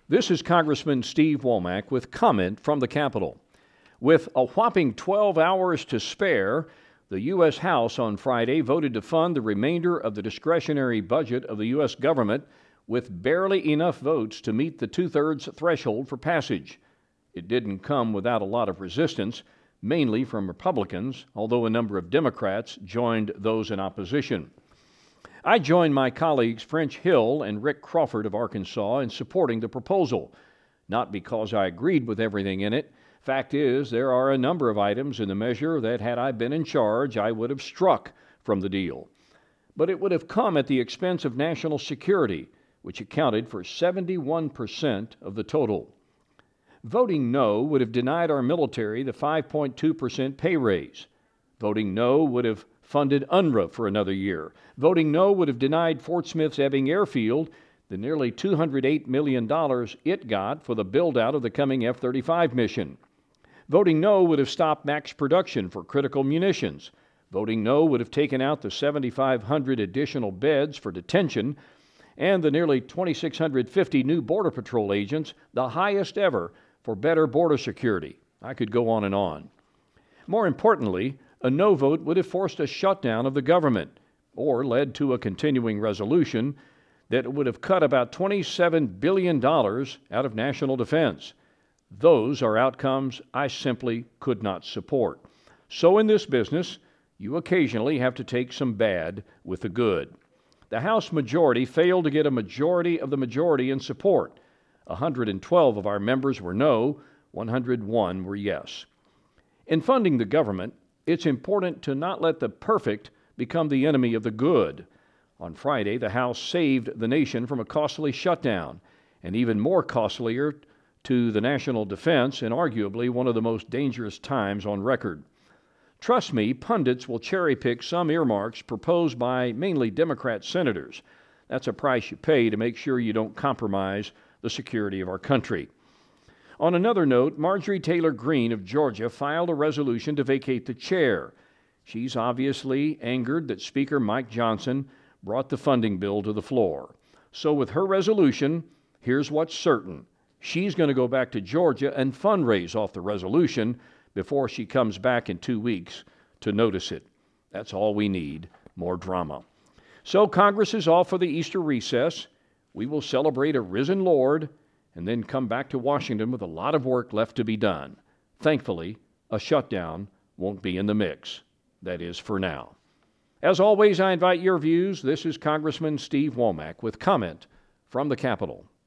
This is Congressman Steve Womack with comment from the Capitol. With a whopping 12 hours to spare, the U.S. House on Friday voted to fund the remainder of the discretionary budget of the U.S. government with barely enough votes to meet the two-thirds threshold for passage. It didn't come without a lot of resistance, mainly from Republicans, although a number of Democrats joined those in opposition. I joined my colleagues French Hill and Rick Crawford of Arkansas in supporting the proposal, not because I agreed with everything in it. Fact is, there are a number of items in the measure that, had I been in charge, I would have struck from the deal. But it would have come at the expense of national security, which accounted for 71% of the total. Voting no would have denied our military the 5.2% pay raise. Voting no would have funded UNRWA for another year. Voting no would have denied Fort Smith's Ebbing Airfield the nearly $208 million it got for the build-out of the coming F-35 mission. Voting no would have stopped max production for critical munitions. Voting no would have taken out the 7,500 additional beds for detention and the nearly 2,650 new Border Patrol agents, the highest ever for better border security. I could go on and on. More importantly, a no vote would have forced a shutdown of the government or led to a continuing resolution that would have cut about $27 billion out of national defense. Those are outcomes I simply could not support. So in this business, you occasionally have to take some bad with the good. The House majority failed to get a majority of the majority in support. 112 of our members were no, 101 were yes. In funding the government, it's important to not let the perfect become the enemy of the good. On Friday, the House saved the nation from a costly shutdown, and even more costlier to the national defense in arguably one of the most dangerous times on record. Trust me, pundits will cherry-pick some earmarks proposed by mainly Democrat senators. That's a price you pay to make sure you don't compromise the security of our country. On another note, Marjorie Taylor Greene of Georgia filed a resolution to vacate the chair. She's obviously angered that Speaker Mike Johnson brought the funding bill to the floor. So with her resolution, here's what's certain. She's going to go back to Georgia and fundraise off the resolution before she comes back in 2 weeks to notice it. That's all we need, more drama. So Congress is off for the Easter recess. We will celebrate a risen Lord and then come back to Washington with a lot of work left to be done. Thankfully, a shutdown won't be in the mix. That is, for now. As always, I invite your views. This is Congressman Steve Womack with comment from the Capitol.